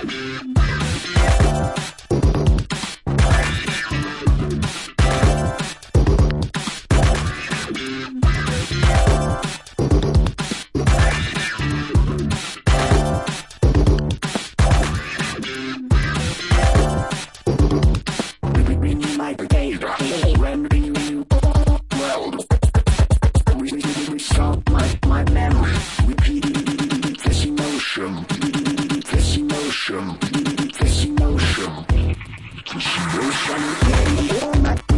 My brigade, rendering you world. Restart my memory. Repeat this emotion. This emotion. This emotion. This emotion.